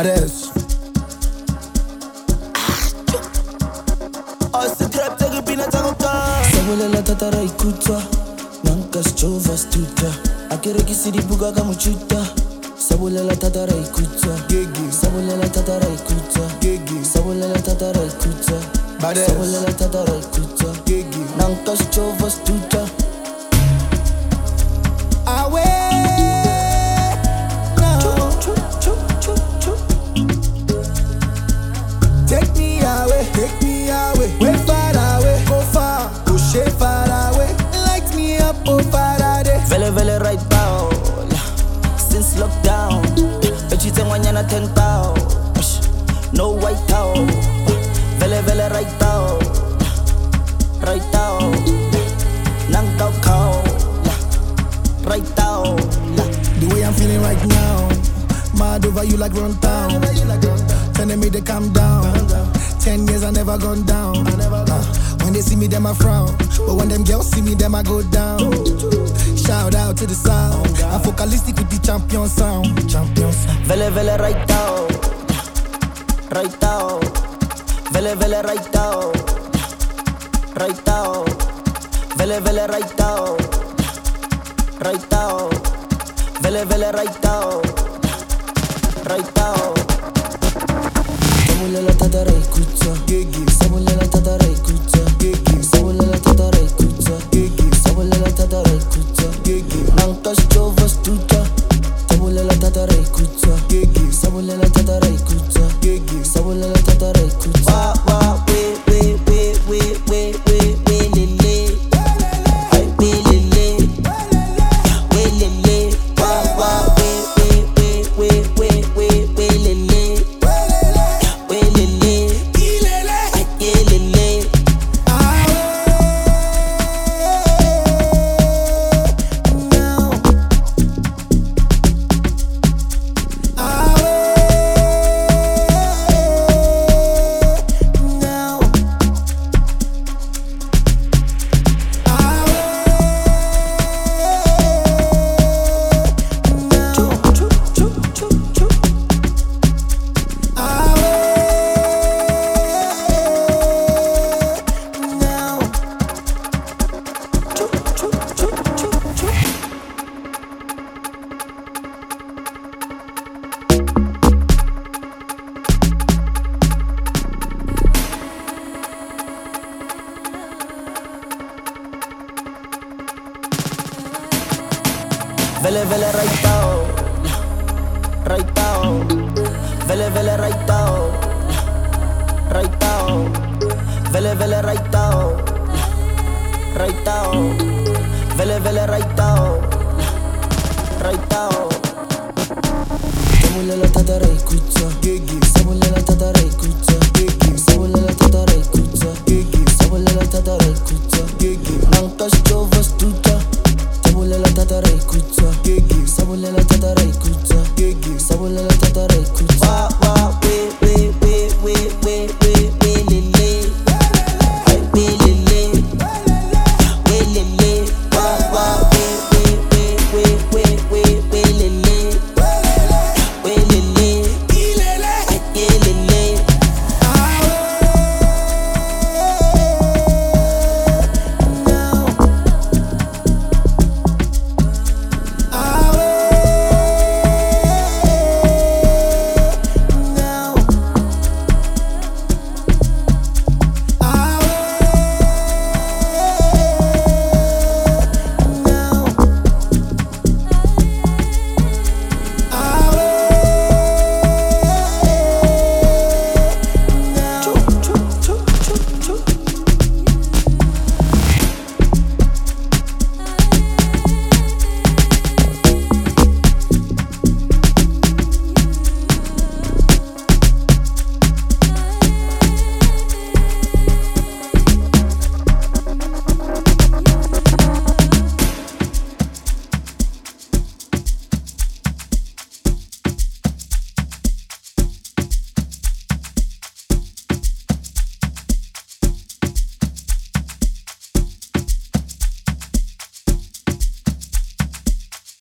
Baddest. Trap tegen binatangota. Sabulela tatara ikuta Nanka schova stuta Akireki sidi buga kamuchuta Sabulela tatara ikuta Gigi. Sabulela tatara ikuta Gigi. Sabulela tatara ikuta Baddest. Sabulela tatara ikuta Gigi. Nanka schova stuta Take me away, way far away, go far, go shade far away. Light me up, oh Faraday. Vele right now Since lockdown Echite mwanyana 10,000 No white out Vele right now Right now Nanka cow Right now The way I'm feeling right now, mad over you like run town. Telling me to calm down. 10 years I never gone down. When they see me, them I frown. But when them girls see me, them I go down. Shout out to the sound. I'm focalistic with the champion sound. Vele right now Right now Vele right now Right now Vele right now Right now Vele right now Right now Sabulela tatara ikuta Gigi. Sabulela tatara ikuta Gigi. Sabulela tatara ikuta Gigi. Sabulela tatara ikuta Gigi. Nanka schova stuta Sabulela tatara ikuta Gigi. Sabulela tatara ikuta Gigi. Sabulela tatara ikuta we lele Ay we lele We lele we lele We lele Ay yeah lele Vele right